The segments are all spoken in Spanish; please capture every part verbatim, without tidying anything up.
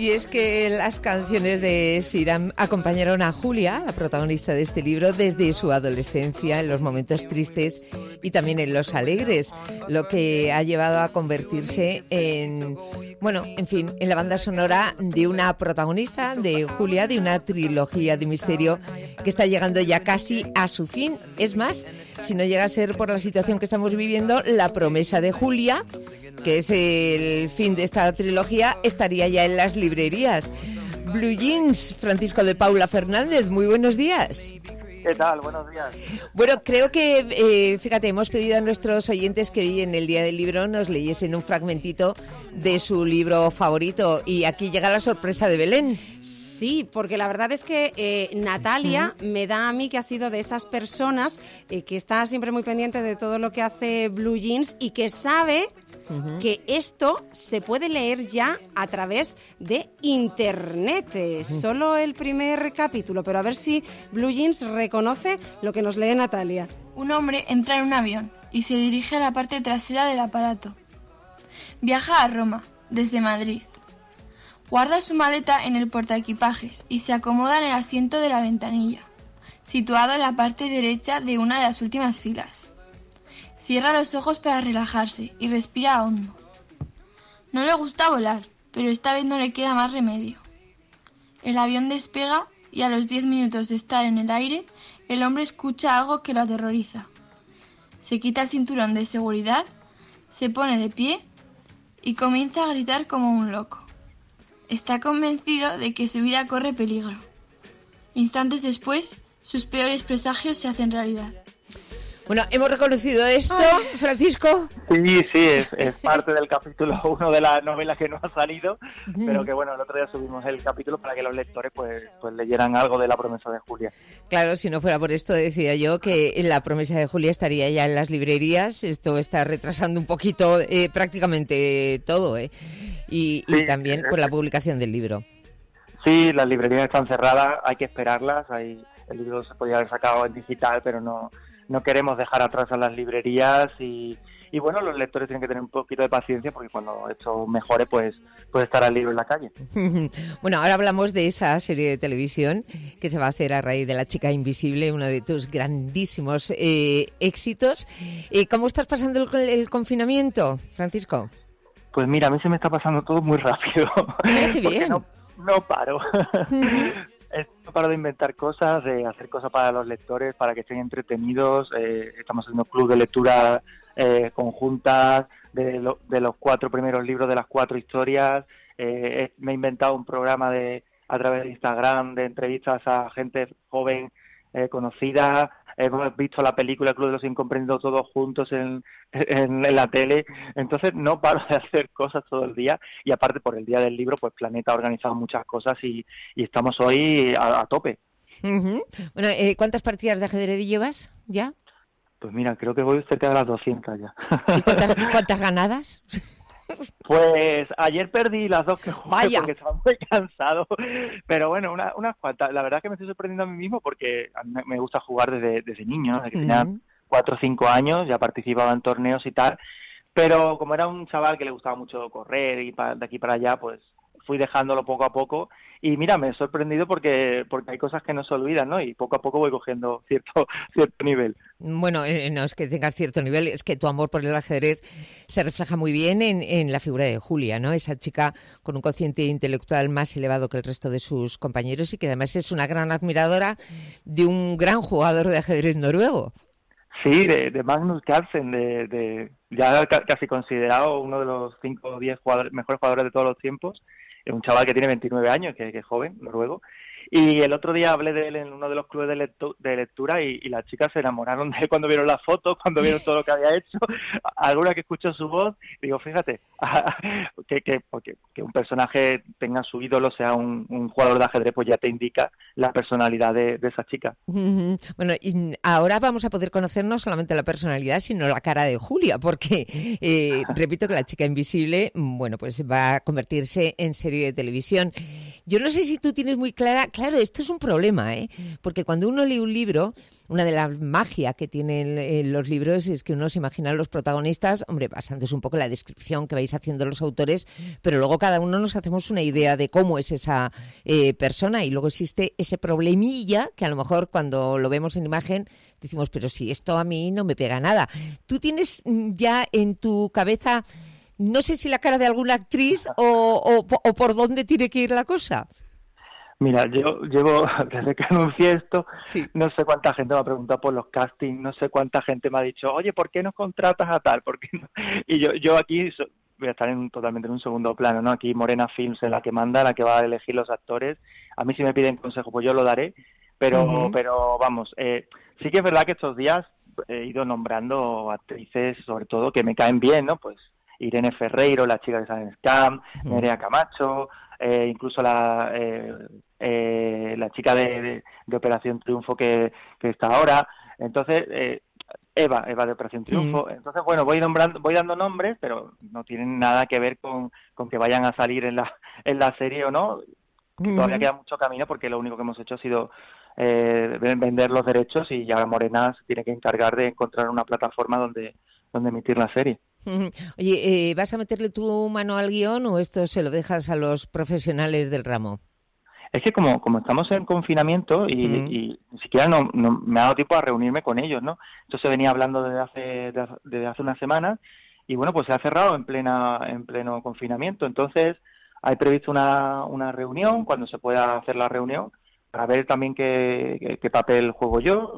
Y es que las canciones de Siram acompañaron a Julia, la protagonista de este libro, desde su adolescencia, en los momentos tristes y también en los alegres, lo que ha llevado a convertirse en, bueno, en fin, en la banda sonora de una protagonista, de Julia, de una trilogía de misterio que está llegando ya casi a su fin. Es más, si no llega a ser por la situación que estamos viviendo, La promesa de Julia, que es el fin de esta trilogía, estaría ya en las librerías. Blue Jeans, Francisco de Paula Fernández, muy buenos días. ¿Qué tal? Buenos días. Bueno, creo que, eh, fíjate, hemos pedido a nuestros oyentes que hoy en el Día del Libro nos leyesen un fragmentito de su libro favorito, y aquí llega la sorpresa de Belén. Sí, porque la verdad es que eh, Natalia uh-huh. me da a mí que ha sido de esas personas eh, que está siempre muy pendiente de todo lo que hace Blue Jeans y que sabe Uh-huh. que esto se puede leer ya a través de internet. Uh-huh. Solo el primer capítulo, pero a ver si Blue Jeans reconoce lo que nos lee Natalia. Un hombre entra en un avión y se dirige a la parte trasera del aparato. Viaja a Roma, desde Madrid. Guarda su maleta en el portaequipajes y se acomoda en el asiento de la ventanilla, situado en la parte derecha de una de las últimas filas. Cierra los ojos para relajarse y respira hondo. No le gusta volar, pero esta vez no le queda más remedio. El avión despega y a los diez minutos de estar en el aire, el hombre escucha algo que lo aterroriza. Se quita el cinturón de seguridad, se pone de pie y comienza a gritar como un loco. Está convencido de que su vida corre peligro. Instantes después, sus peores presagios se hacen realidad. Bueno, ¿hemos reconocido esto, Francisco? Sí, sí, es, es parte del capítulo uno de la novela que no ha salido, pero que bueno, el otro día subimos el capítulo para que los lectores pues, pues leyeran algo de La promesa de Julia. Claro, si no fuera por esto, decía yo que La promesa de Julia estaría ya en las librerías. Esto está retrasando un poquito eh, prácticamente todo, ¿eh? Y, sí, y también por la publicación del libro. Sí, las librerías están cerradas, hay que esperarlas. Hay, el libro se podía haber sacado en digital, pero no... No queremos dejar atrás a las librerías y, y bueno, los lectores tienen que tener un poquito de paciencia porque cuando esto mejore, pues puede estar el libro en la calle. Bueno, ahora hablamos de esa serie de televisión que se va a hacer a raíz de La chica invisible, uno de tus grandísimos eh, éxitos. Eh, ¿Cómo estás pasando el, el confinamiento, Francisco? Pues mira, a mí se me está pasando todo muy rápido. Mira qué bien. No, no paro. No paro de inventar cosas, de hacer cosas para los lectores, para que estén entretenidos. Eh, estamos haciendo club de lectura eh, conjuntas de, lo, de los cuatro primeros libros, de las cuatro historias. Eh, me he inventado un programa de a través de Instagram de entrevistas a gente joven eh, conocida. Hemos visto la película El Club de los Incomprendidos todos juntos en, en, en la tele. Entonces no paro de hacer cosas todo el día. Y aparte por el Día del Libro, pues Planeta ha organizado muchas cosas y, y estamos hoy a, a tope. Uh-huh. Bueno, eh, ¿cuántas partidas de ajedrez llevas ya? Pues mira, creo que voy cerca de las doscientas ya. ¿Y cuántas, cuántas ganadas? Pues ayer perdí las dos que jugué Vaya. Porque estaba muy cansado, pero bueno, una, unas cuantas. La verdad es que me estoy sorprendiendo a mí mismo porque a mí me gusta jugar desde, desde niño, desde que uh-huh. tenía cuatro o cinco años, ya participaba en torneos y tal, pero como era un chaval que le gustaba mucho correr y pa, de aquí para allá, pues fui dejándolo poco a poco y mira, me he sorprendido porque porque hay cosas que no se olvidan, ¿no? Y poco a poco voy cogiendo cierto cierto nivel. Bueno, eh, no es que tengas cierto nivel, es que tu amor por el ajedrez se refleja muy bien en, en la figura de Julia, ¿no? Esa chica con un cociente intelectual más elevado que el resto de sus compañeros y que además es una gran admiradora de un gran jugador de ajedrez noruego. Sí, de, de Magnus Carlsen, de, de ya casi considerado uno de los cinco o diez jugadores, mejores jugadores de todos los tiempos. Es un chaval que tiene veintinueve años, que, que es joven, noruego. Y el otro día hablé de él en uno de los clubes de, lectu- de lectura y, y las chicas se enamoraron de él cuando vieron las fotos, cuando vieron todo lo que había hecho. Alguna que escuchó su voz, digo, fíjate, que, que, porque, que un personaje tenga su ídolo, sea un, un jugador de ajedrez, pues ya te indica la personalidad de, de esa chica. Bueno, y ahora vamos a poder conocer no solamente la personalidad, sino la cara de Julia, porque eh, repito que La chica invisible, bueno, pues va a convertirse en serie de televisión. Yo no sé si tú tienes muy clara, claro, claro, esto es un problema, ¿eh? Porque cuando uno lee un libro, una de las magias que tienen eh, los libros es que uno se imagina a los protagonistas, hombre, basándose un poco en la descripción que vais haciendo los autores, pero luego cada uno nos hacemos una idea de cómo es esa eh, persona y luego existe ese problemilla que a lo mejor cuando lo vemos en imagen decimos, pero si esto a mí no me pega nada. ¿Tú tienes ya en tu cabeza, no sé si la cara de alguna actriz o, o, o por dónde tiene que ir la cosa? Mira, yo llevo, desde que anuncié esto, sí. no sé cuánta gente me ha preguntado por los castings, no sé cuánta gente me ha dicho, oye, ¿por qué no contratas a tal? ¿Por qué no? Y yo yo aquí so, voy a estar en, totalmente en un segundo plano, ¿no? Aquí Morena Films es la que manda, la que va a elegir los actores. A mí si me piden consejo, pues yo lo daré, pero uh-huh. pero vamos, eh, sí que es verdad que estos días he ido nombrando actrices, sobre todo, que me caen bien, ¿no? Pues Irene Ferreiro, la chica de San Scam, uh-huh. Nerea Camacho... Eh, incluso la eh, eh, la chica de, de, de Operación Triunfo que, que está ahora, entonces eh, Eva, Eva de Operación Triunfo, sí. Entonces bueno, voy nombrando, voy dando nombres, pero no tienen nada que ver con, con que vayan a salir en la en la serie o no, uh-huh. Todavía queda mucho camino porque lo único que hemos hecho ha sido eh, vender los derechos y ya Morena se tiene que encargar de encontrar una plataforma donde, donde emitir la serie. Oye, eh, ¿vas a meterle tu mano al guión o esto se lo dejas a los profesionales del ramo? Es que como como estamos en confinamiento y, uh-huh. y ni siquiera no, no me ha dado tiempo a reunirme con ellos, ¿no? Esto se venía hablando desde hace desde hace unas semanas y bueno, pues se ha cerrado en plena en pleno confinamiento. Entonces hay previsto una, una reunión, cuando se pueda hacer la reunión, para ver también qué, qué, qué papel juego yo.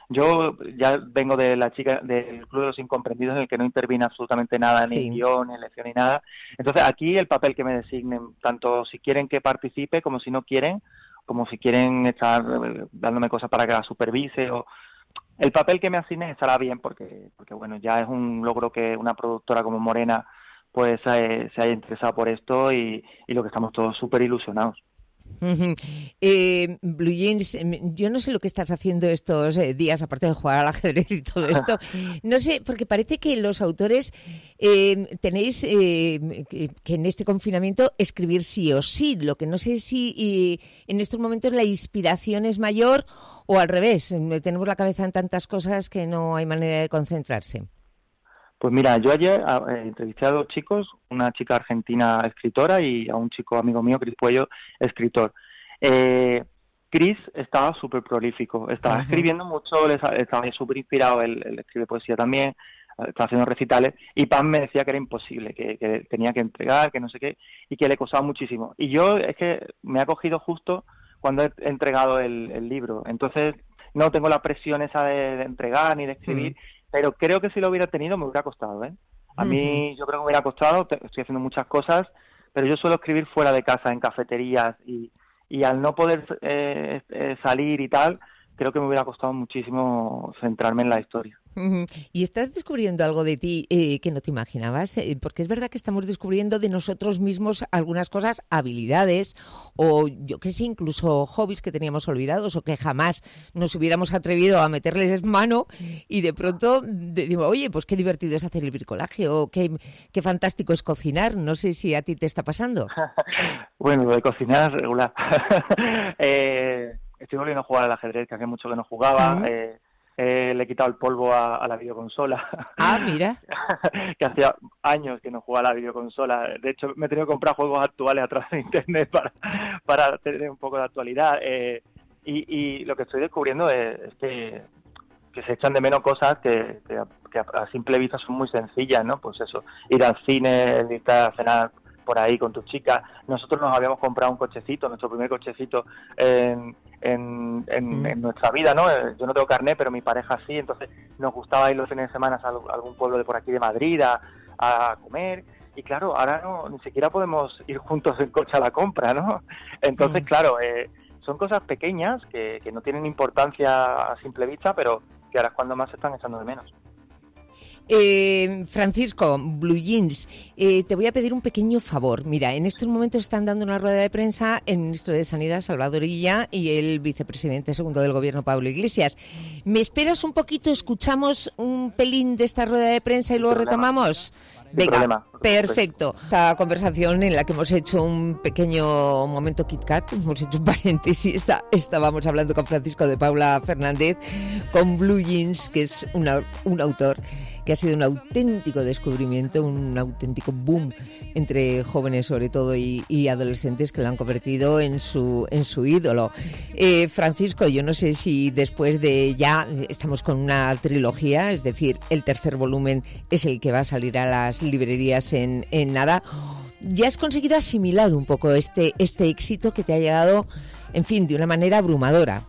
Yo ya vengo de la chica del Club de los Incomprendidos, en el que no interviene absolutamente nada, ni sí. guión, ni elección, ni nada. Entonces aquí el papel que me designen, tanto si quieren que participe como si no quieren, como si quieren estar dándome cosas para que la supervise, o el papel que me asignen estará bien, porque porque bueno, ya es un logro que una productora como Morena pues eh, se haya interesado por esto y, y lo que estamos todos súper ilusionados. Uh-huh. Eh, Blue Jeans, yo no sé lo que estás haciendo estos días, aparte de jugar al ajedrez y todo esto. No sé, porque parece que los autores eh, tenéis eh, que, que en este confinamiento escribir sí o sí. Lo que no sé si eh, en estos momentos la inspiración es mayor o al revés. Tenemos la cabeza en tantas cosas que no hay manera de concentrarse. Pues mira, yo ayer eh, entrevisté a dos chicos, una chica argentina escritora y a un chico amigo mío, Cris Puello, escritor. Eh, Cris estaba súper prolífico, estaba uh-huh. escribiendo mucho, estaba súper inspirado, él, él escribe poesía también, estaba haciendo recitales, y Pam me decía que era imposible, que, que tenía que entregar, que no sé qué, y que le costaba muchísimo. Y yo es que me ha cogido justo cuando he entregado el, el libro, entonces no tengo la presión esa de, de entregar ni de escribir, uh-huh. Pero creo que si lo hubiera tenido me hubiera costado, ¿eh? A mí yo creo que me hubiera costado, estoy haciendo muchas cosas, pero yo suelo escribir fuera de casa, en cafeterías, y, y al no poder eh, eh, salir y tal, creo que me hubiera costado muchísimo centrarme en la historia. Uh-huh. ¿Y estás descubriendo algo de ti eh, que no te imaginabas? Eh, porque es verdad que estamos descubriendo de nosotros mismos algunas cosas, habilidades o yo qué sé, incluso hobbies que teníamos olvidados o que jamás nos hubiéramos atrevido a meterles mano y de pronto digo, oye, pues qué divertido es hacer el bricolaje o qué, qué fantástico es cocinar. No sé si a ti te está pasando. Bueno, lo de cocinar es regular. eh, estoy volviendo a jugar al ajedrez, que hace mucho que no jugaba. Uh-huh. eh, Eh, le he quitado el polvo a, a la videoconsola. Ah, mira. Que hacía años que no jugaba a la videoconsola. De hecho, me he tenido que comprar juegos actuales a través de internet para, para tener un poco de actualidad. Eh, y, y lo que estoy descubriendo es, es que, que se echan de menos cosas que, que, a, que a simple vista son muy sencillas, ¿no? Pues eso, ir al cine, ir a cenar por ahí con tu chica. Nosotros nos habíamos comprado un cochecito, nuestro primer cochecito en, en, en, mm. en nuestra vida, ¿no? Yo no tengo carnet, pero mi pareja sí, entonces nos gustaba ir los fines de semana a algún pueblo de por aquí de Madrid a, a comer, y claro, ahora no ni siquiera podemos ir juntos en coche a la compra, ¿no? Entonces, mm. claro, eh, son cosas pequeñas que, que no tienen importancia a simple vista, pero que ahora es cuando más se están echando de menos. Eh, Francisco, Blue Jeans, eh, te voy a pedir un pequeño favor. Mira, en estos momentos están dando una rueda de prensa el ministro de Sanidad, Salvador Illa, y el vicepresidente segundo del Gobierno, Pablo Iglesias. ¿Me esperas un poquito? ¿Escuchamos un pelín de esta rueda de prensa y luego retomamos? Venga, problema. Perfecto. Esta conversación en la que hemos hecho un pequeño momento Kit Kat, hemos hecho un paréntesis, está, estábamos hablando con Francisco de Paula Fernández, con Blue Jeans, que es una, un autor que ha sido un auténtico descubrimiento, un auténtico boom entre jóvenes sobre todo y, y adolescentes que lo han convertido en su en su ídolo. Eh, Francisco, yo no sé si después de ya estamos con una trilogía, es decir, el tercer volumen es el que va a salir a las librerías en, en nada. ¿Ya has conseguido asimilar un poco este, este éxito que te ha llegado, en fin, de una manera abrumadora?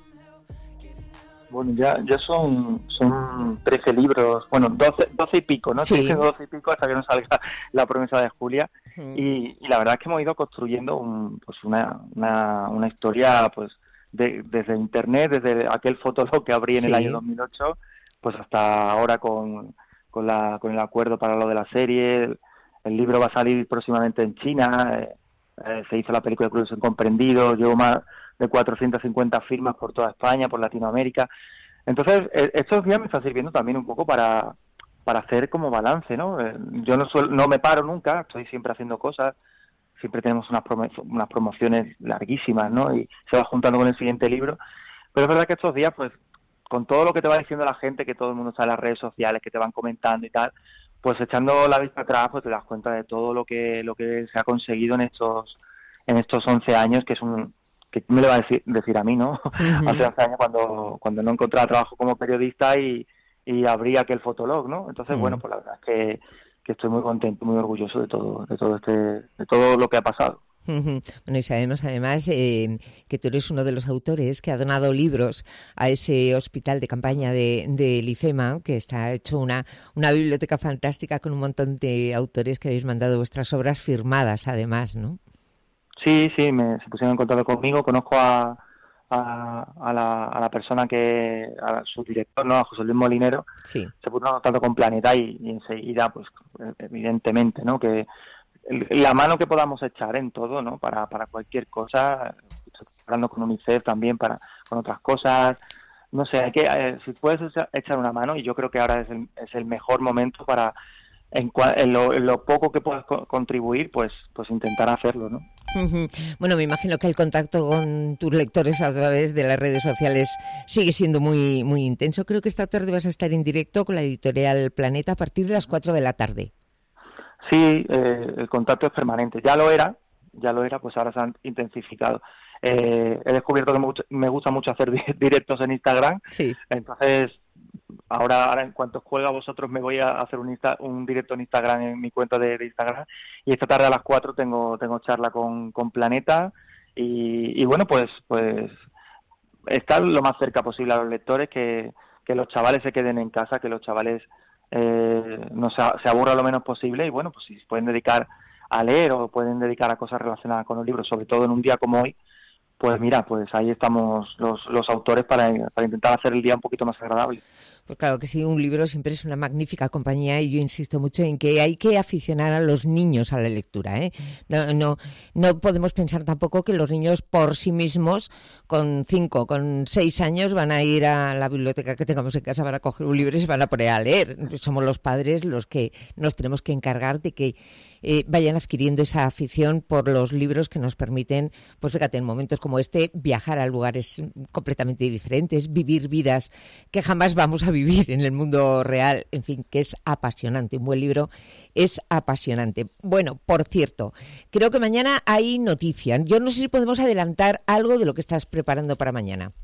Bueno, ya, ya son, son trece libros, bueno, doce, doce y pico, ¿no? Sí. doce y pico hasta que no salga La promesa de Julia. Uh-huh. Y, y la verdad es que hemos ido construyendo un, pues una, una, una historia pues de, desde internet, desde aquel fotolog que abrí en sí. el año dos mil ocho, pues hasta ahora con, con, la, con el acuerdo para lo de la serie. El, el libro va a salir próximamente en China, eh, eh, se hizo la película de Crudos Incomprendidos, llevo más de cuatrocientas cincuenta firmas por toda España, por Latinoamérica. Entonces, estos días me está sirviendo también un poco para, para hacer como balance, ¿no? Yo no suelo, no me paro nunca, estoy siempre haciendo cosas, siempre tenemos unas, promo, unas promociones larguísimas, ¿no? Y se va juntando con el siguiente libro. Pero es verdad que estos días, pues, con todo lo que te va diciendo la gente, que todo el mundo está en las redes sociales, que te van comentando y tal, pues echando la vista atrás, pues te das cuenta de todo lo que lo que se ha conseguido en estos en estos once años, que es un... que me le va a decir, decir a mí, ¿no? Uh-huh. Hace once años cuando, cuando no encontraba trabajo como periodista y, y abrí aquel fotolog, ¿no? Entonces, uh-huh. bueno, pues la verdad es que, que estoy muy contento, muy orgulloso de todo, de todo este, de todo lo que ha pasado. Uh-huh. Bueno, y sabemos además eh, que tú eres uno de los autores que ha donado libros a ese hospital de campaña de, de IFEMA, que está hecho una, una biblioteca fantástica con un montón de autores que habéis mandado vuestras obras firmadas, además, ¿no? Sí, sí, me, se pusieron en contacto conmigo, conozco a, a, a, la, a la persona que, a su director, ¿no? A José Luis Molinero, sí. Se puso en contacto con Planeta y, y enseguida, pues, evidentemente, ¿no? Que la mano que podamos echar en todo, ¿no? Para, para cualquier cosa, estoy hablando con UNICEF también, para con otras cosas, no sé, hay que, eh, si puedes echar una mano, y yo creo que ahora es el, es el mejor momento para, en, en, lo, en lo poco que puedas co- contribuir, pues, pues intentar hacerlo, ¿no? Uh-huh. Bueno, me imagino que el contacto con tus lectores a través de las redes sociales sigue siendo muy, muy intenso. Creo que esta tarde vas a estar en directo con la editorial Planeta a partir de las cuatro de la tarde. Sí, eh, el contacto es permanente. Ya lo era, ya lo era, pues ahora se han intensificado. Eh, he descubierto que me gusta, me gusta mucho hacer directos en Instagram. Sí. Entonces, ahora, ahora en cuanto os cuelga a vosotros, me voy a hacer un, Insta, un directo en Instagram, en mi cuenta de, de Instagram. Y esta tarde a las cuatro tengo, tengo charla con, con Planeta. Y, y bueno, pues, pues estar lo más cerca posible a los lectores, que, que los chavales se queden en casa, que los chavales Eh, no se, se aburra lo menos posible y bueno, pues si se pueden dedicar a leer o pueden dedicar a cosas relacionadas con los libros, sobre todo en un día como hoy, pues mira, pues ahí estamos los, los autores para, para intentar hacer el día un poquito más agradable. Pues claro que sí, un libro siempre es una magnífica compañía y yo insisto mucho en que hay que aficionar a los niños a la lectura, ¿eh? No, no, no podemos pensar tampoco que los niños por sí mismos, con cinco, con seis años, van a ir a la biblioteca que tengamos en casa para coger un libro y se van a poner a leer. Somos los padres los que nos tenemos que encargar de que eh, vayan adquiriendo esa afición por los libros que nos permiten, pues fíjate, en momentos como este, viajar a lugares completamente diferentes, vivir vidas que jamás vamos a vivir en el mundo real, en fin, que es apasionante. Un buen libro es apasionante. Bueno, por cierto, creo que mañana hay noticias. Yo no sé si podemos adelantar algo de lo que estás preparando para mañana.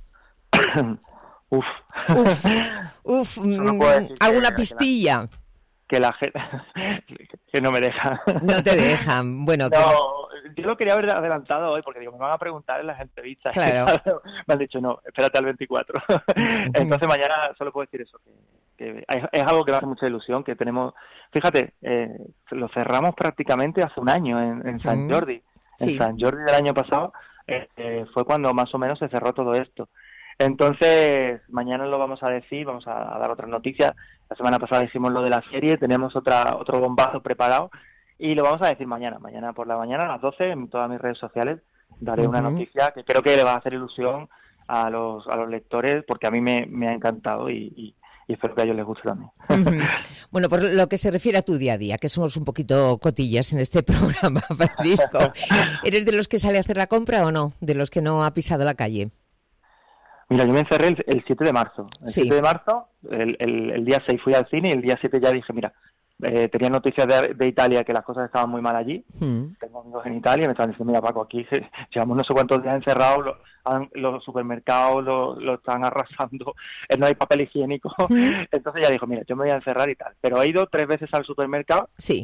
Uf. Uf, uf, no ¿alguna pistilla? Que la gente que no me deja. No te dejan. Bueno, no, que... yo lo quería haber adelantado hoy porque digo, me van a preguntar en las entrevistas. Claro. Me han dicho, no, espérate al veinticuatro. Entonces mañana solo puedo decir eso, que, que es, es algo que me hace mucha ilusión, que tenemos, fíjate, eh, lo cerramos prácticamente hace un año en, en San uh-huh. Jordi. En sí. San Jordi del año pasado eh, eh, fue cuando más o menos se cerró todo esto. Entonces, mañana lo vamos a decir, vamos a, a dar otras noticias. La semana pasada dijimos lo de la serie, tenemos otra otro bombazo preparado y lo vamos a decir mañana. Mañana por la mañana a las doce en todas mis redes sociales daré uh-huh. una noticia que creo que le va a hacer ilusión a los a los lectores porque a mí me, me ha encantado y, y, y espero que a ellos les guste también. Uh-huh. Bueno, por lo que se refiere a tu día a día, que somos un poquito cotillas en este programa, Francisco, ¿eres de los que sale a hacer la compra o no? ¿De los que no ha pisado la calle? Mira, yo me encerré el, el siete de marzo. El sí. siete de marzo, el, el, el día seis fui al cine y el día siete ya dije, mira, eh, tenía noticias de, de Italia que las cosas estaban muy mal allí. Mm. Tengo amigos en Italia y me estaban diciendo, mira Paco, aquí llevamos no sé cuántos días encerrados, lo, han, los supermercados lo, lo están arrasando, no hay papel higiénico. Mm. Entonces ya dijo, mira, yo me voy a encerrar y tal. Pero he ido tres veces al supermercado sí.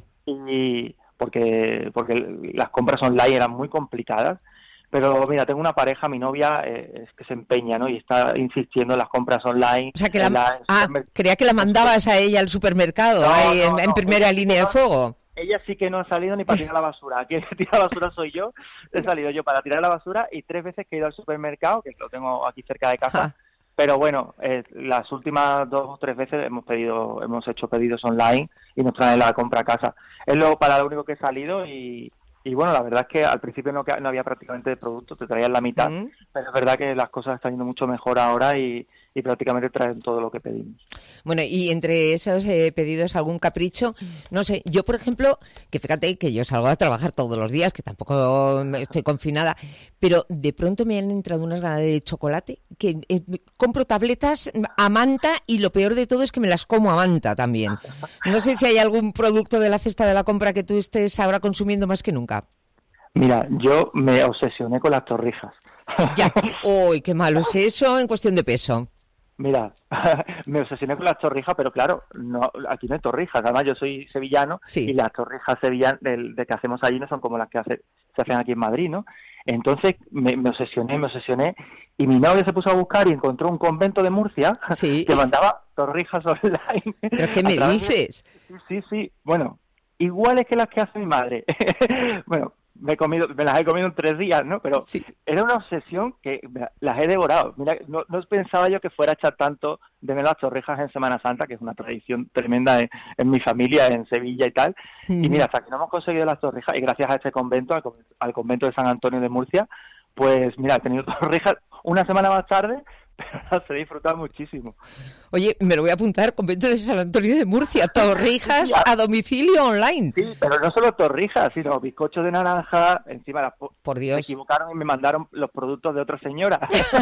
y porque, porque las compras online eran muy complicadas. Pero mira, tengo una pareja, mi novia, eh, es que se empeña, ¿no? Y está insistiendo en las compras online. O sea, que la, la ah, creía que la mandabas a ella al supermercado, no, ahí no, en, no, en primera ella, línea de fuego. Ella sí que no ha salido ni para tirar la basura. Aquí el que tira la basura soy yo. He salido yo para tirar la basura y tres veces que he ido al supermercado, que lo tengo aquí cerca de casa. Ah. Pero bueno, eh, las últimas dos o tres veces hemos pedido, hemos hecho pedidos online y nos traen la compra a casa. Es lo para lo único que he salido y... Y bueno, la verdad es que al principio no, no había prácticamente producto, te traían la mitad, mm. pero es verdad que las cosas están yendo mucho mejor ahora y, y prácticamente traen todo lo que pedimos. Bueno, y entre esos eh, pedidos, ¿algún capricho? No sé, yo por ejemplo, que fíjate que yo salgo a trabajar todos los días, que tampoco estoy confinada, pero de pronto me han entrado unas ganas de chocolate, que eh, compro tabletas a manta y lo peor de todo es que me las como a manta también. No sé si hay algún producto de la cesta de la compra que tú estés ahora consumiendo más que nunca. Mira, yo me obsesioné con las torrijas. Ya, uy, qué malo es eso en cuestión de peso. Mira, me obsesioné con las torrijas, pero claro, no, aquí no hay torrijas. Además, yo soy sevillano sí. y las torrijas sevillanas de, de que hacemos allí no son como las que hace, se hacen aquí en Madrid, ¿no? Entonces me, me obsesioné, me obsesioné y mi novia se puso a buscar y encontró un convento de Murcia sí. que mandaba torrijas online. ¿Pero qué me dices? De... Sí, sí, sí. Bueno, iguales que las que hace mi madre. Bueno, me he comido, me las he comido en tres días, ¿no? Pero sí. era una obsesión que las he devorado. Mira, no, no pensaba yo que fuera a echar tanto de menos las torrijas en Semana Santa, que es una tradición tremenda en, en mi familia, en Sevilla y tal. Mm. Y mira, hasta que no hemos conseguido las torrijas, y gracias a este convento, al, al convento de San Antonio de Murcia, pues mira, he tenido torrijas una semana más tarde, pero las he disfrutado muchísimo. Oye, me lo voy a apuntar, convento de San Antonio de Murcia, torrijas a domicilio online. Sí, pero no solo torrijas, sino bizcochos de naranja, encima las po- por Dios. Se equivocaron y me mandaron los productos de otra señora.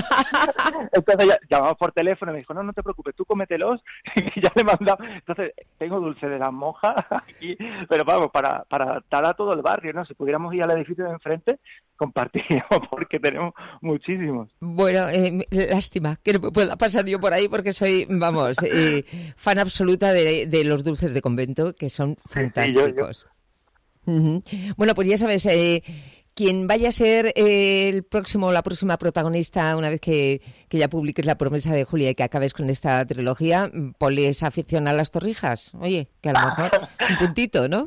Entonces ya, llamamos por teléfono y me dijo, no, no te preocupes, tú cómetelos, y ya le he mandado. Entonces, tengo dulce de las monjas aquí, pero vamos, para, para dar a todo el barrio, ¿no? Si pudiéramos ir al edificio de enfrente, compartiríamos, porque tenemos muchísimos. Bueno, eh, lástima que no me pueda pasar yo por ahí, porque soy, vamos, eh, fan absoluta de, de los dulces de convento, que son fantásticos. Sí, yo, yo. Uh-huh. Bueno, pues ya sabes, eh, quien vaya a ser eh, el próximo, la próxima protagonista, una vez que, que ya publiques La promesa de Julia y que acabes con esta trilogía, ponle esa afición a las torrijas. Oye, que a lo mejor un puntito, ¿no?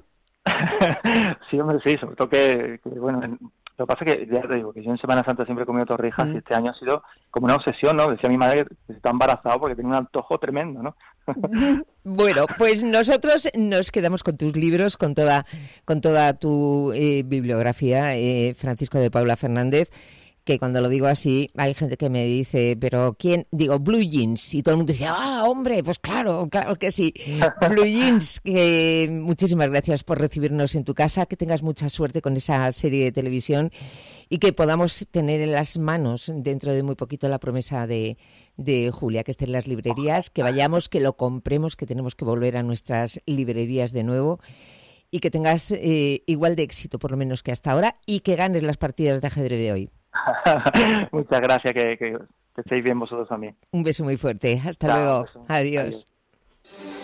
Sí, hombre, sí, sobre todo que, que bueno... En... Lo que pasa es que, ya te digo, que yo en Semana Santa siempre he comido torrijas mm. y este año ha sido como una obsesión, ¿no? Decía mi madre que está embarazada porque tiene un antojo tremendo, ¿no? Bueno, pues nosotros nos quedamos con tus libros, con toda, con toda tu eh, bibliografía, eh, Francisco de Paula Fernández, que cuando lo digo así, hay gente que me dice, pero ¿quién? Digo, Blue Jeans, y todo el mundo decía, ah, hombre, pues claro, claro que sí. Blue Jeans, que muchísimas gracias por recibirnos en tu casa, que tengas mucha suerte con esa serie de televisión y que podamos tener en las manos dentro de muy poquito La promesa de, de Julia, que esté en las librerías, que vayamos, que lo compremos, que tenemos que volver a nuestras librerías de nuevo y que tengas eh, igual de éxito, por lo menos que hasta ahora, y que ganes las partidas de ajedrez de hoy. Muchas gracias, que, que, que estéis bien vosotros también. Un beso muy fuerte. Hasta Chao, luego. Adiós. Adiós.